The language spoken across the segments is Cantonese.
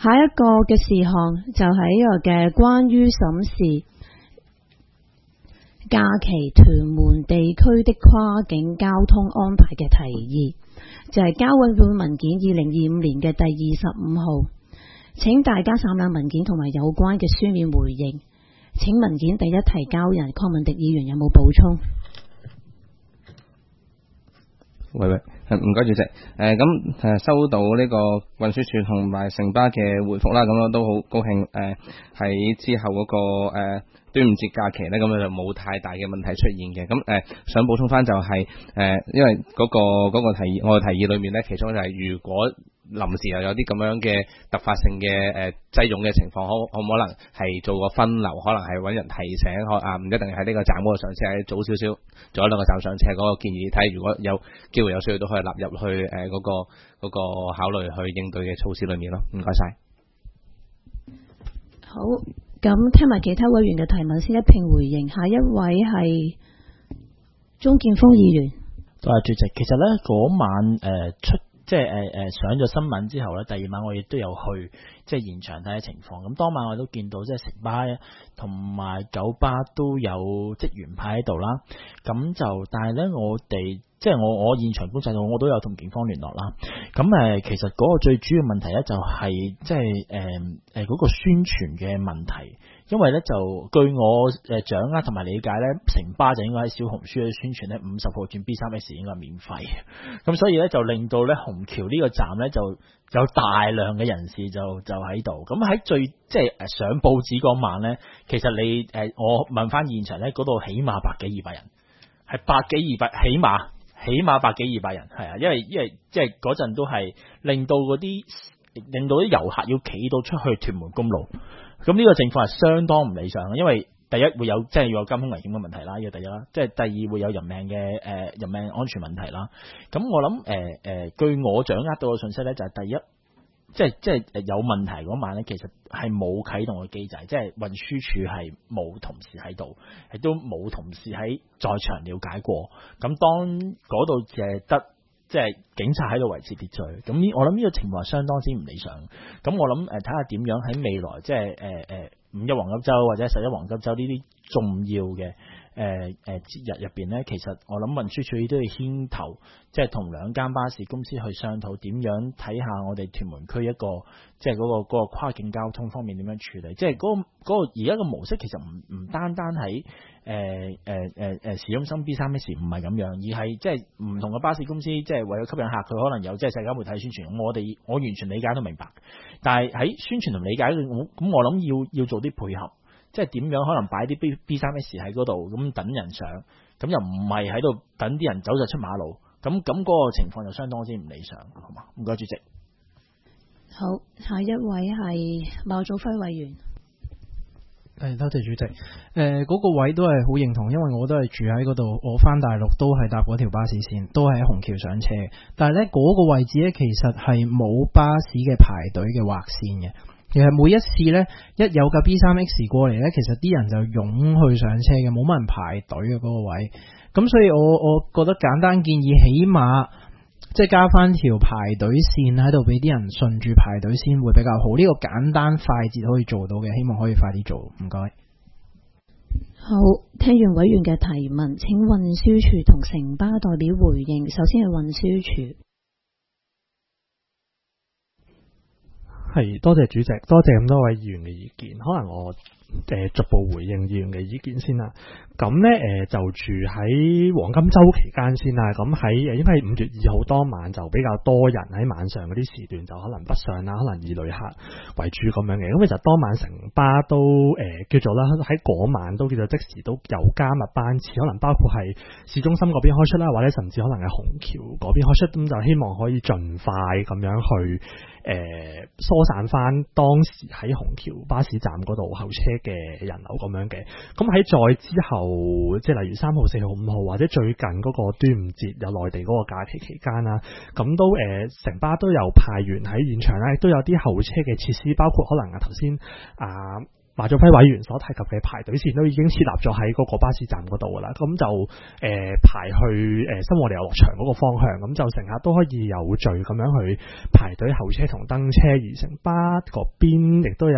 下一個嘅事項就係呢個嘅關於審視假期屯門地區的跨境交通安排嘅提議，就係交委會文件2025年嘅第25號，請大家參覽文件同埋有關嘅書面回應。請文件第一提交人鄺文迪議員有冇補充？ 喂，唔該主席。收到呢個運輸署同埋城巴嘅回覆啦，咁我都好高興。喺之後嗰個端午節假期咧，咁就冇太大嘅問題出現嘅。咁想補充翻就係因為嗰個提議，我嘅提議裏面咧，其中就係如果臨時又有啲咁樣嘅突發性嘅擠擁嘅情況，可唔可能係做個分流，可能係揾人提醒，唔一定喺呢個站嗰度上車，喺早少少做一兩個站上車嗰個建議，睇如果有機會有需要都可以納入去嗰個考慮去應對嘅措施裏面咯。唔該晒。 好，咁聽埋其他委員嘅提問先一併回應。下一位係鍾建峰議員。 多謝主席。其實咧嗰晚上咗新聞之後咧，第二晚我亦都有去現場睇下情況。咁當晚我都見到城巴同埋九巴都有職員派喺度啦。咁就但係咧我哋我現場觀察到，我都有同警方聯絡啦。咁其實嗰個最主要問題咧就係嗰個宣傳嘅問題。因為咧就據我掌握同埋理解咧，城巴就應該喺小紅書嘅宣傳咧，50號轉 B3X 應該係免費。咁所以咧就令到咧虹橋呢個站咧就有大量嘅人士就喺度。咁喺最上報紙嗰晚咧，其實你我問翻現場咧，嗰度起碼100幾200人，係100幾200，起碼100幾200人係啊，因為嗰陣都係令到啲遊客要企到出去屯門公路。咁呢個情況係相當唔理想嘅，因為第一會有要有交通危險嘅問題啦，呢個第一啦，第二會有人命安全問題啦。咁我諗據我掌握到嘅信息咧，就係第一，有問題嗰晚咧，其實係冇啟動嘅機制，即係運輸署係冇同事喺度，亦都冇同事喺在場了解過。咁當嗰度得警察喺度維持秩序，咁我諗呢個情況係相當之唔理想。咁我諗睇下點樣喺未來5一黃金週或者11黃金週呢啲重要嘅節日入邊呢，其實我諗運輸署都要牽頭，同2間巴士公司去商討點樣睇下我哋屯門區一個嗰個跨境交通方面點樣處理。嗰個而家嘅模式其實唔單單喺市中心 B3X 唔係咁樣，而係唔同嘅巴士公司為咗吸引客，佢可能有社交媒體宣傳。我完全理解都明白，但係喺宣傳同理解咁我諗要做啲配合。點樣可能擺啲 B3X 喺嗰度，咁等人上，咁又唔係喺度等啲人走就出馬路，咁嗰個情況就相當之唔理想，好嘛？唔該主席。 好，下一位係馬祖輝委員。 多謝主席。嗰個位都係好認同，因為我都係住喺嗰度，我返大陸都係搭嗰條巴士線，都係喺虹橋上車。但係咧嗰個位置咧，其實係冇巴士嘅排隊嘅劃線嘅。其實每一次咧，一有架 B3X 過嚟咧，其實啲人就湧去上車嘅，冇乜人排隊嘅嗰個位。咁所以我覺得簡單建議，起碼加翻條排隊線喺度，俾啲人順住排隊先會比較好。呢個簡單快捷可以做到嘅，希望可以快啲做。唔該。 好，聽完委員嘅提問，請運輸署同城巴代表回應。首先係運輸署。 係，多謝主席，多謝咁多位議員嘅意見。可能我逐步回應議員嘅意見先啦。咁咧就住喺黃金週期間先啦。咁喺因為5月2號當晚就比較多人喺晚上嗰啲時段就可能北上啦，可能以旅客為主咁樣嘅。咁其實當晚城巴都叫做啦，喺嗰晚都叫做即時都有加密班次，可能包括係市中心嗰邊開出啦，或者甚至可能係虹橋嗰邊開出。咁就希望可以盡快咁樣去疏散翻當時喺虹橋巴士站嗰度候車嘅人流咁樣嘅。咁喺再之後，即係例如3號、4號、5號或者最近嗰個端午節有內地嗰個假期期間啦，咁都城巴都有派員喺現場啦，亦都有啲候車嘅設施，包括可能頭先馬祖輝委員所提及嘅排隊線都已經設立咗喺嗰個巴士站嗰度噶啦，咁就排去新旺利遊樂場嗰個方向，咁就乘客都可以有序咁樣去排隊候車同登車，而城巴嗰邊亦都有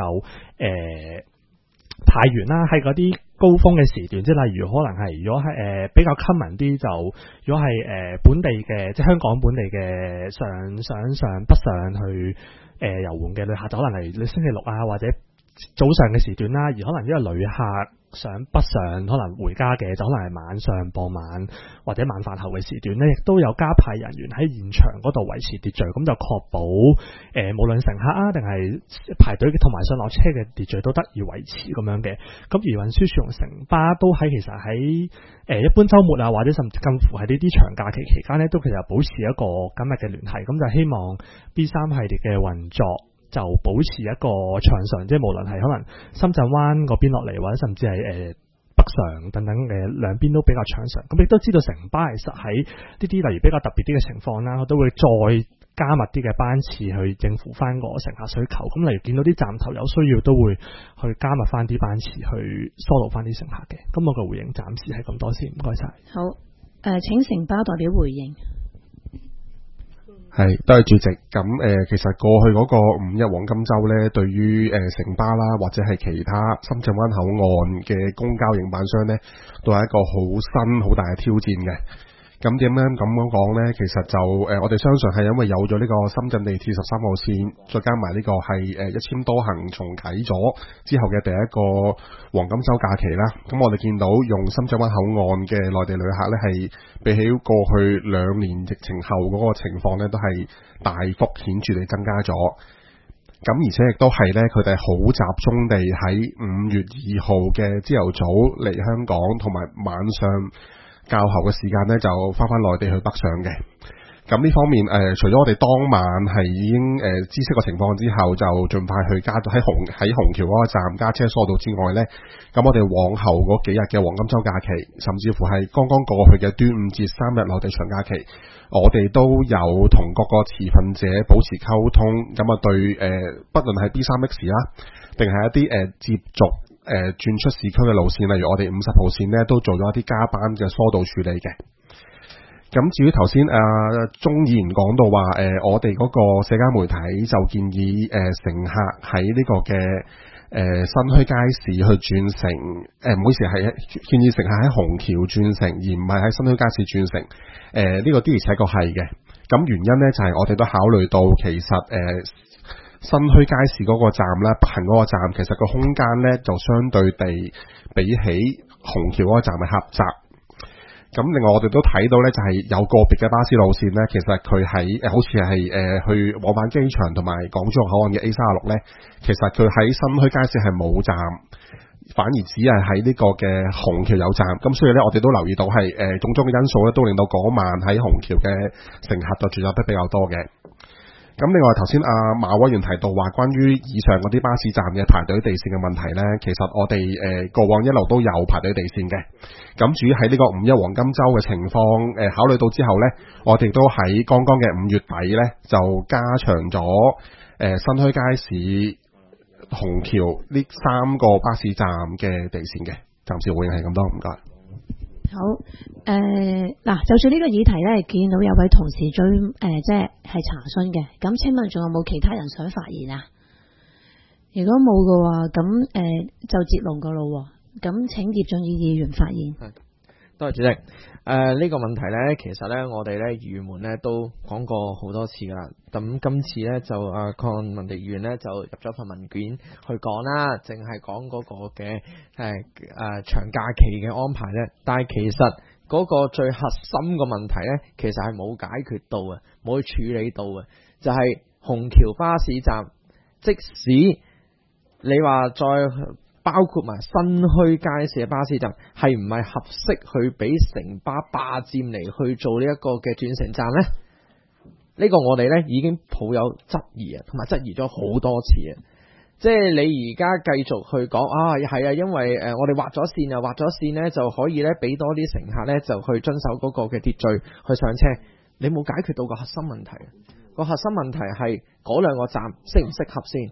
派員啦，喺嗰啲高峰嘅時段，即係例如可能係如果係比較 common 啲，就如果係本地嘅，即係香港本地嘅上北上去遊玩嘅旅客，就可能係你星期六啊或者早上嘅時段啦，而可能因為旅客上北上可能回家嘅，就可能係晚上傍晚或者晚飯後嘅時段呢，亦都有加派人員喺現場嗰度維持秩序，咁就確保無論乘客啊定係排隊同埋上落車嘅秩序都得以維持咁樣嘅。咁而運輸署同城巴都喺其實喺一般週末啊，或者甚至近乎係呢啲長假期期間呢，都其實保持一個緊密嘅聯繫，咁就希望 B3 系列嘅運作就保持一個暢順，即係無論係可能深圳灣嗰邊落嚟，或者甚至係北上等等嘅兩邊都比較暢順。咁亦都知道城巴其實喺呢啲例如比較特別啲嘅情況啦，都會再加密啲嘅班次去應付翻個乘客需求。咁例如見到啲站頭有需要，都會去加密翻啲班次去疏導翻啲乘客嘅。咁我嘅回應暫時係咁多先，唔該晒。 好，請城巴代表回應。 係，多謝主席。咁其實過去嗰個5日黃金週咧，對於城巴啦或者係其他深圳灣口岸嘅公交營辦商咧，都係一個好新好大嘅挑戰嘅。咁點樣咁講呢？其實就我哋相信係因為有咗呢個深圳地鐵13號線，再加埋呢個係一簽多行重啟咗之後嘅第一個黃金週假期啦。咁我哋見到用深圳灣口岸嘅內地旅客呢，係比起過去2年疫情後嗰個情況呢，都係大幅顯著地增加咗。咁而且亦都係呢，佢哋好集中地喺5月2號嘅朝頭早嚟香港，同埋晚上較後嘅時間呢，就翻內地去北上嘅。咁呢方面除咗我哋當晚係已經知悉個情況之後，就盡快去加喺虹橋嗰個站加車疏導之外呢，咁我哋往後嗰幾日嘅黃金週假期，甚至乎係剛剛過去嘅端午節3日內地長假期，我哋都有同各個持份者保持溝通。咁啊對不論係 B3X 啦，定係一啲接續轉出市區嘅路線，例如我哋50號線呢，都做咗一啲加班嘅疏導處理嘅。咁至於頭先鍾議員講到話我哋嗰個社交媒體就建議乘客喺呢個嘅新墟街市去轉乘，唔好意思，係建議乘客喺虹橋轉乘，而唔係喺新墟街市轉乘。呢個的而且確係嘅。咁原因呢，就係我哋都考慮到其實新墟街市嗰個站啦，北行嗰個站其實個空間呢，就相對地比起虹橋嗰個站係狹窄。咁另外我哋都睇到呢，就係有個別嘅巴士路線呢，其實佢喺好似係去往返機場同埋港珠澳口岸嘅 A36 呢，其實佢喺新墟街市係冇站，反而只係喺呢個嘅虹橋有站。咁所以呢，我哋都留意到係種種嘅因素呢，都令到嗰晚喺虹橋嘅乘客就聚集得比較多嘅。咁另外頭先馬委員提到話，關於以上嗰啲巴士站嘅排隊地線嘅問題呢，其實我哋過往一路都有排隊地線嘅。咁至於喺呢個5一黃金週嘅情況，考慮到之後呢，我哋都喺剛剛嘅5月底呢，就加長咗新墟街市、虹橋呢3個巴士站嘅地線嘅。暫時回應係咁多，唔該。 好，嗱，就算呢個議題咧，見到有位同事追，即係查詢嘅，咁請問仲有冇其他人想發言啊？如果冇嘅話，咁就接龍噶咯。咁請葉俊義議員發言。 多謝主席。呢個問題呢，其實呢，我哋呢議員們呢都講過好多次噶啦。咁今次呢，就鄺文迪議員呢就入咗份文件去講啦，淨係講嗰個嘅長假期嘅安排呢。但係其實嗰個最核心嘅問題呢，其實係冇解決到嘅，冇去處理到嘅，就係虹橋巴士站，即使你話再包括埋新墟街市嘅巴士站，係唔係合適去俾城巴霸佔嚟去做呢一個嘅轉乘站呢？呢個我哋呢已經抱有質疑啊，同埋質疑咗好多次啊！即係你而家繼續去講係啊，因為我哋畫咗線呢，就可以呢俾多啲乘客呢就去遵守嗰個嘅秩序去上車。你冇解決到個核心問題，個核心問題係嗰兩個站適唔適合先？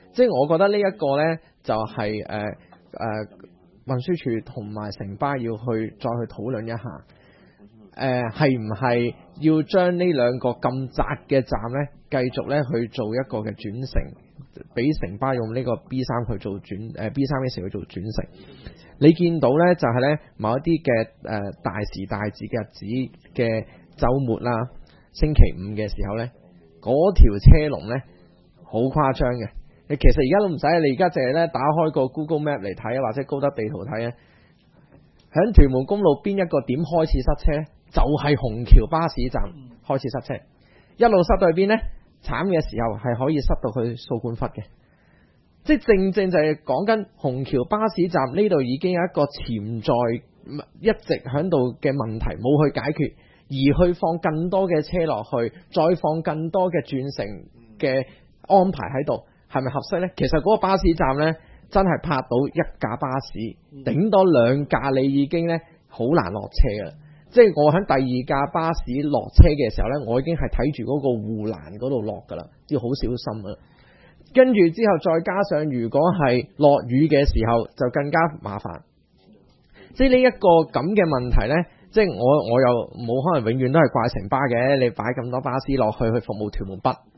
即係我覺得呢一個呢，就係運輸署同埋城巴要去再去討論一下，係唔係要將呢兩個咁窄嘅站呢，繼續呢去做一個嘅轉乘，俾城巴用呢個 B3 去做B3S 去做轉乘。你見到呢，就係呢某一啲嘅大時大節嘅日子嘅週末啦，星期五嘅時候呢，嗰條車龍呢，好誇張嘅。你其實而家都唔使，你而家淨係咧打開個 Google Map 嚟睇，或者高德地圖睇咧，響屯門公路邊一個點開始塞車咧，就係虹橋巴士站開始塞車，一路塞到去邊呢？慘嘅時候係可以塞到去掃管笏嘅，即係正正就係講緊虹橋巴士站呢度已經有一個潛在一直響度嘅問題冇去解決，而去放更多嘅車落去，再放更多嘅轉乘嘅安排喺度。係咪合適呢？其實嗰個巴士站呢，真係泊到一架巴士，頂多兩架你已經呢好難落車啦。即係我喺第二架巴士落車嘅時候呢，我已經係睇住嗰個護欄嗰度落噶啦，要好小心啊。跟住之後再加上如果係落雨嘅時候，就更加麻煩。即係呢一個咁嘅問題呢，即係我又冇可能永遠都係怪城巴嘅，你擺咁多巴士落去服務屯門北。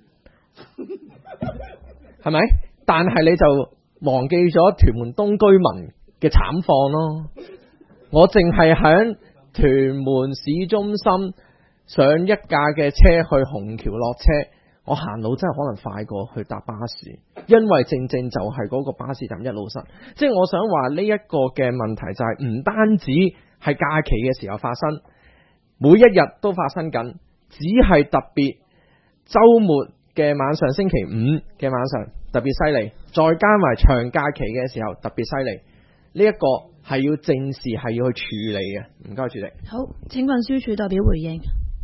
係咪？但係你就忘記咗屯門東居民嘅慘況咯。我淨係響屯門市中心上一架嘅車去虹橋落車，我行路真係可能快過去搭巴士，因為正正就係嗰個巴士站一路塞。即係我想話呢一個嘅問題就係唔單止係假期嘅時候發生，每一日都發生緊，只係特別週末嘅晚上，星期五嘅晚上特別犀利，再加埋長假期嘅時候特別犀利，呢一個係要正視，係要去處理嘅。唔該，主席。 好，請運輸署代表回應。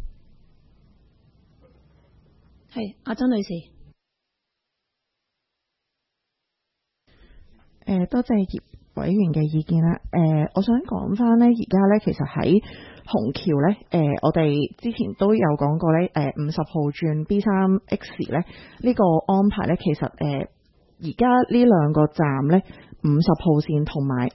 係阿曾女士。 多謝葉委員嘅意見啦。我想講翻呢，而家呢，其實喺虹橋呢，我哋之前都有講過呢，50號轉 B3X 呢，呢個安排呢，其實而家呢兩個站呢，50號線同埋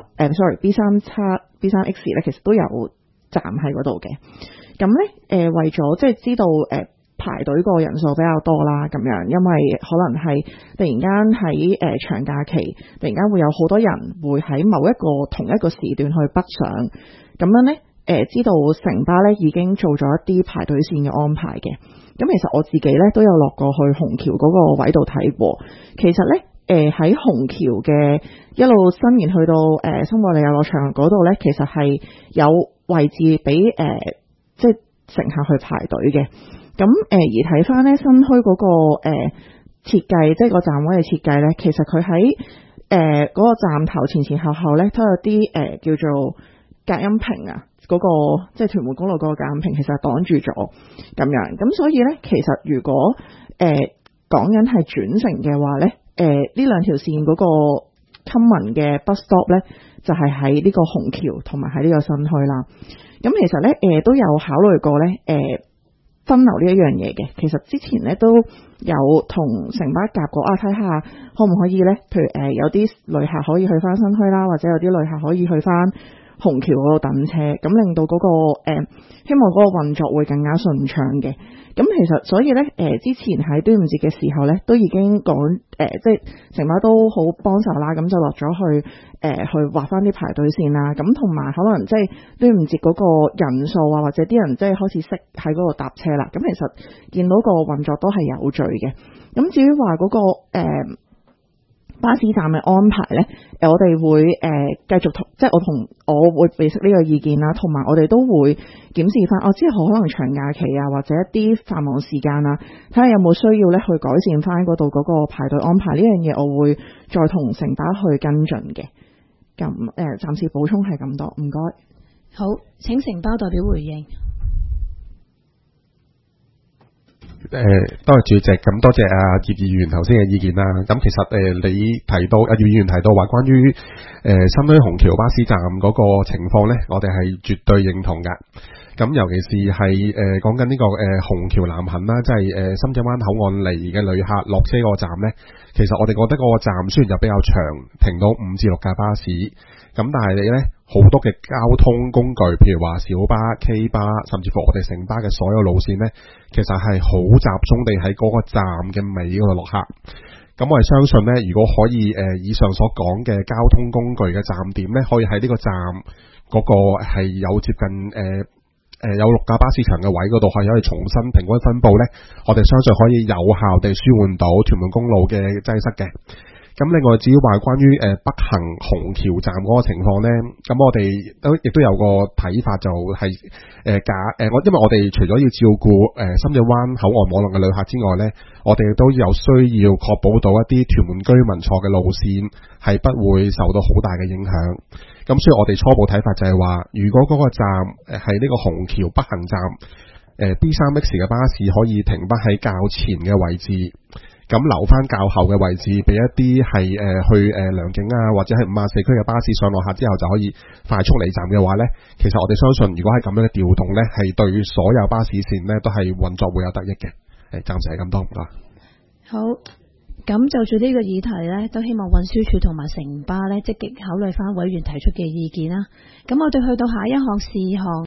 B3X 呢，其實都有站喺嗰度嘅。咁呢，為咗即係知道排隊個人數比較多啦，咁樣，因為可能係突然間喺長假期，突然間會有好多人會喺某一個同一個時段去北上，咁樣呢，知道城巴呢已經做咗一啲排隊線嘅安排嘅。咁其實我自己呢都有落過去虹橋嗰個位度睇過，其實呢，喺虹橋嘅一路伸延去到新維利遊樂場嗰度呢，其實係有位置俾即係乘客去排隊嘅。咁而睇翻咧新墟嗰個設計，即係個站位嘅設計咧，其實佢喺嗰個站頭前前後後咧都有啲叫做隔音屏啊，嗰個即係屯門公路嗰個隔音屏，其實係擋住咗咁樣。咁所以咧，其實如果講緊係轉乘嘅話咧，呢兩條線嗰個 common 嘅 bus stop 咧，就係喺呢個虹橋同埋喺呢個新墟啦。咁其實咧都有考慮過咧分流呢一樣嘢嘅，其實之前咧都有同城巴夾過睇下可唔可以咧，譬如有啲旅客可以去翻新墟啦，或者有啲旅客可以去翻虹橋嗰度等車，咁令到嗰個希望嗰個運作會更加順暢嘅。咁其實所以咧之前喺端午節嘅時候咧，都已經講即係城巴都好幫手啦，咁就落咗去去畫翻啲排隊線啦。咁同埋可能即係端午節嗰個人數啊，或者啲人即係開始識喺嗰度搭車啦。咁其實見到個運作都係有序嘅。咁至於話嗰個巴士站嘅安排呢，我哋會繼續即係我會備悉呢個意見啦，同埋我哋都會檢視翻，之後可能長假期啊，或者一啲繁忙時間啊，睇下有冇需要呢去改善翻嗰度嗰個排隊安排呢樣嘢，我會再同城巴去跟進嘅。咁暫時補充係咁多，唔該。 好，請城巴代表回應。 多謝主席，咁多謝阿葉議員頭先嘅意見啦。咁其實你提到葉議員提到話關於新墟虹橋巴士站嗰個情況呢，我哋係絕對認同噶。 咁尤其是係講緊呢個虹橋南行啦，即係深圳灣口岸嚟嘅旅客落車個站呢，其實我哋覺得嗰個站雖然就比較長，停到5至6架巴士，咁但係你呢好多嘅交通工具，譬如話小巴、K 巴，甚至乎我哋城巴嘅所有路線呢，其實係好集中地喺嗰個站嘅尾嗰度落客。咁我哋相信呢，如果可以以上所講嘅交通工具嘅站點呢，可以喺呢個站嗰個係有接近有6架巴士場嘅位嗰度，可以重新平均分佈呢，我哋相信可以有效地舒緩到屯門公路嘅擠塞嘅。咁另外至於話關於北行虹橋站嗰個情況呢，咁我哋亦都有個睇法，就係因為我哋除咗要照顧深圳灣口岸網絡嘅旅客之外呢，我哋亦都有需要確保到一啲屯門居民坐嘅路線係不會受到好大嘅影響。咁所以我哋初步睇法就係話，如果嗰個站係呢個虹橋北行站B3X 嘅巴士可以停返喺較前嘅位置，咁留翻較後嘅位置俾一啲係去良景啊或者係54區嘅巴士上落客之後就可以快速離站嘅話呢，其實我哋相信如果係咁樣嘅調動呢，係對所有巴士線呢都係運作會有得益嘅。暫時係咁多唔該。 好，咁就住呢個議題呢，都希望運輸署同埋城巴呢積極考慮翻委員提出嘅意見啦。咁我哋去到下一項事項。